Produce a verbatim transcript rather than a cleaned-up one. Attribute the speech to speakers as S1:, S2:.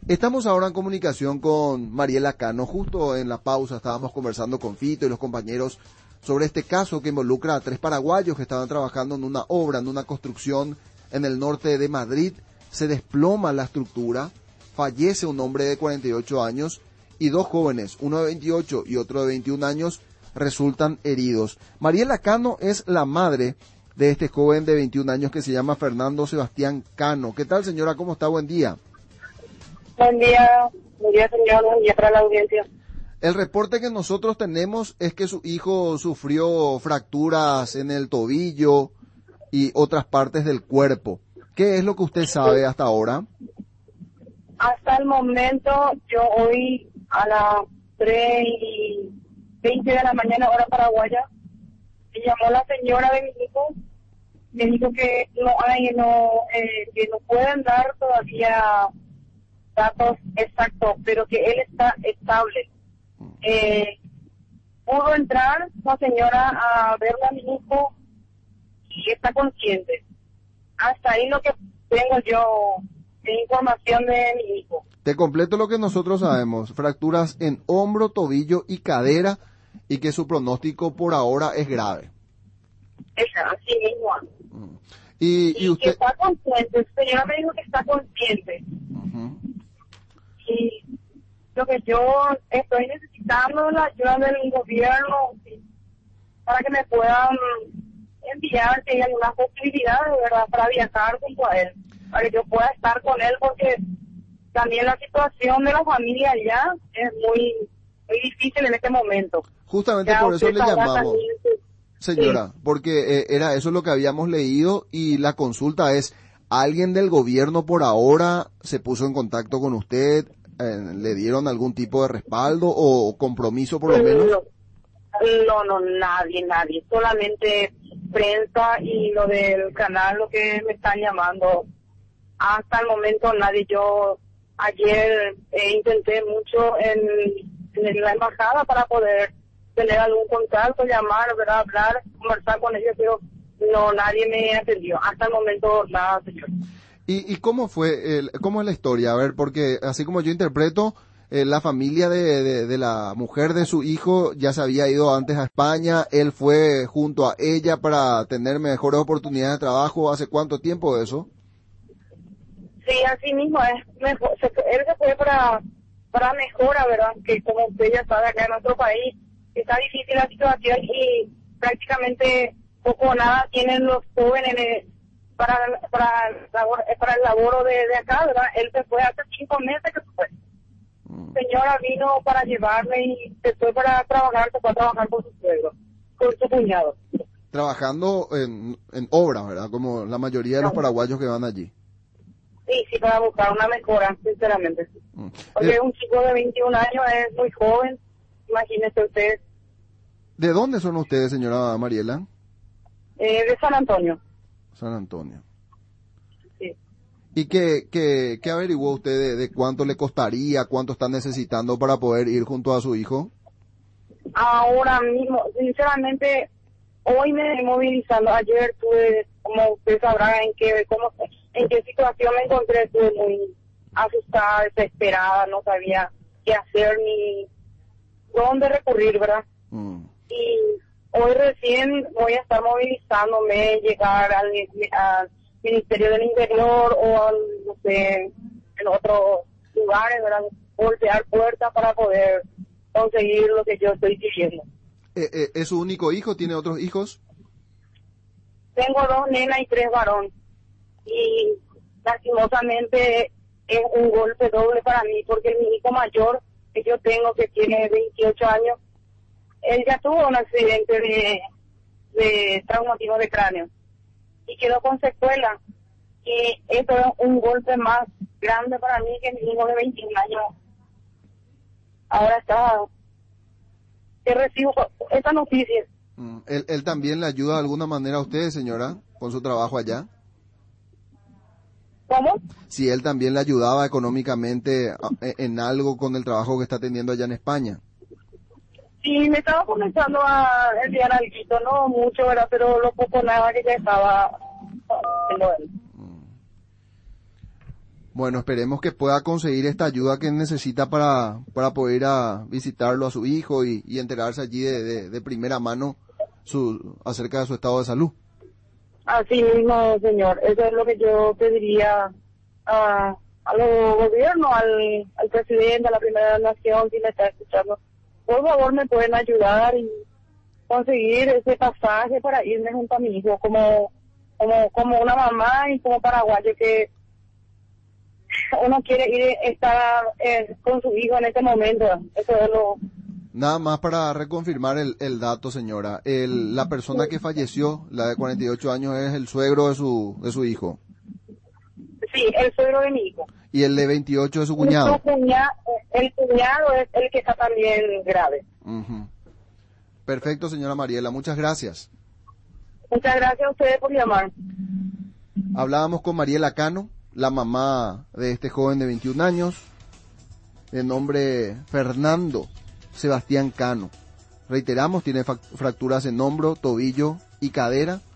S1: Estamos ahora en comunicación con Mariela Cano. Justo en la pausa estábamos conversando con Fito y los compañeros sobre este caso que involucra a tres paraguayos que estaban trabajando en una obra, en una construcción en el norte de Madrid. Se desploma la estructura, fallece un hombre de cuarenta y ocho años y dos jóvenes, uno de veintiocho y otro de veintiún años, resultan heridos. Mariela Cano es la madre de este joven de veintiún años que se llama Fernando Sebastián Cano. ¿Qué tal, señora? ¿Cómo está? Buen día.
S2: Buen día, buen día, señor, buen día para la audiencia.
S1: El reporte que nosotros tenemos es que su hijo sufrió fracturas en el tobillo y otras partes del cuerpo. ¿Qué es lo que usted sabe hasta ahora?
S2: Hasta el momento, yo hoy a las tres y veinte de la mañana, hora paraguaya, me llamó la señora de mi hijo, me dijo que no hay, no, eh, que no pueden dar todavía datos exactos, pero que él está estable. Eh, pudo entrar la señora a verle a mi hijo y está consciente. Hasta ahí lo que tengo yo de información de mi hijo.
S1: Te completo lo que nosotros sabemos: fracturas en hombro, tobillo y cadera, y que su pronóstico por ahora es grave.
S2: Esa, así mismo.
S1: Mm. Y,
S2: y,
S1: y usted...
S2: que está consciente, la señora me dijo que está consciente.
S1: Uh-huh.
S2: Y lo que yo estoy necesitando es la ayuda del gobierno, ¿sí?, para que me puedan enviar si hay alguna posibilidad, de verdad, para viajar junto a él, para que yo pueda estar con él, porque también la situación de la familia allá es muy, muy difícil en este momento.
S1: Justamente
S2: ya
S1: por eso le llamamos,
S2: también,
S1: señora, sí. Porque eh, era eso lo que habíamos leído, y la consulta es: ¿alguien del gobierno por ahora se puso en contacto con usted? Eh, ¿Le dieron algún tipo de respaldo o compromiso por lo menos?
S2: No, no, nadie, nadie. Solamente prensa y lo del canal, lo que me están llamando. Hasta el momento nadie. Yo ayer eh, intenté mucho en, en la embajada para poder tener algún contacto, llamar, ¿verdad?, hablar, conversar con ellos, pero no, nadie me atendió. Hasta el momento nada, señor.
S1: ¿Y, y cómo fue, el, cómo es la historia? A ver, porque así como yo interpreto, eh, la familia de, de, de la mujer de su hijo ya se había ido antes a España, él fue junto a ella para tener mejores oportunidades de trabajo. ¿Hace cuánto tiempo eso?
S2: Sí, así mismo, es mejor, se, él se fue para, para mejora, ¿verdad? Que como usted ya sabe, acá en nuestro país está difícil la situación y prácticamente poco o nada tienen los jóvenes para para para el laboro de, de acá, ¿verdad? Él se fue hace cinco meses que se fue. Mm. Señora vino para llevarme y se fue para trabajar, se fue a trabajar con su suegro, con su cuñado.
S1: Trabajando en, en obras, ¿verdad? Como la mayoría de los paraguayos que van allí.
S2: Sí, sí, para buscar una mejora, sinceramente. Mm. Porque eh, un chico de veintiún años es muy joven, imagínese usted.
S1: ¿De dónde son ustedes, señora Mariela?
S2: Eh, de San Antonio.
S1: San Antonio.
S2: Sí.
S1: ¿Y qué, qué, qué averiguó usted de, de cuánto le costaría, cuánto está necesitando para poder ir junto a su hijo?
S2: Ahora mismo, sinceramente, hoy me estoy movilizando. Ayer tuve, como usted sabrá, en qué, cómo, en qué situación me encontré, estuve muy asustada, desesperada, no sabía qué hacer ni dónde recurrir, ¿verdad? Mm. Y hoy recién voy a estar movilizándome, llegar al, al Ministerio del Interior o al, no sé, en otros lugares, ¿verdad?, golpear puertas para poder conseguir lo que yo estoy pidiendo.
S1: Eh, eh, ¿Es su único hijo? ¿Tiene otros hijos?
S2: Tengo dos nenas y tres varones. Y lastimosamente es un golpe doble para mí, porque mi hijo mayor, que yo tengo, que tiene veintiocho años, él ya tuvo un accidente de, de traumatismo de cráneo y quedó con secuela. Y esto es un golpe más grande para mí que mi hijo de veintiún años. Ahora está, que recibo esta noticia.
S1: Mm. ¿Él, ¿Él también le ayuda de alguna manera a usted, señora, con su trabajo allá?
S2: ¿Cómo?
S1: Si él también le ayudaba económicamente en algo con el trabajo que está teniendo allá en España.
S2: Sí, me estaba comenzando a enviar algo, no mucho, ¿verdad?, pero lo poco nada que ya estaba haciendo él.
S1: Bueno, esperemos que pueda conseguir esta ayuda que necesita para, para poder ir a visitarlo a su hijo y, y enterarse allí de, de, de primera mano su, acerca de su estado de salud.
S2: Así mismo, señor. Eso es lo que yo pediría a, a los gobiernos, al, al presidente, a la primera nación, si me está escuchando. Por favor, me pueden ayudar y conseguir ese pasaje para irme junto a mi hijo como, como, como una mamá y como paraguayo que uno quiere ir estar eh, con su hijo en este momento. Eso es lo...
S1: Nada más para reconfirmar el, el dato, señora. El, la persona que falleció, la de cuarenta y ocho años, es el suegro de su, de su hijo.
S2: Sí, el suegro de mi hijo.
S1: Y el de veintiocho de su cuñado.
S2: Su cuñado, el cuñado es el que está también grave.
S1: Uh-huh. Perfecto, señora Mariela. Muchas gracias.
S2: Muchas gracias a ustedes por llamar.
S1: Hablábamos con Mariela Cano, la mamá de este joven de veintiún años, de nombre Fernando Sebastián Cano. Reiteramos, tiene fracturas en hombro, tobillo y cadera.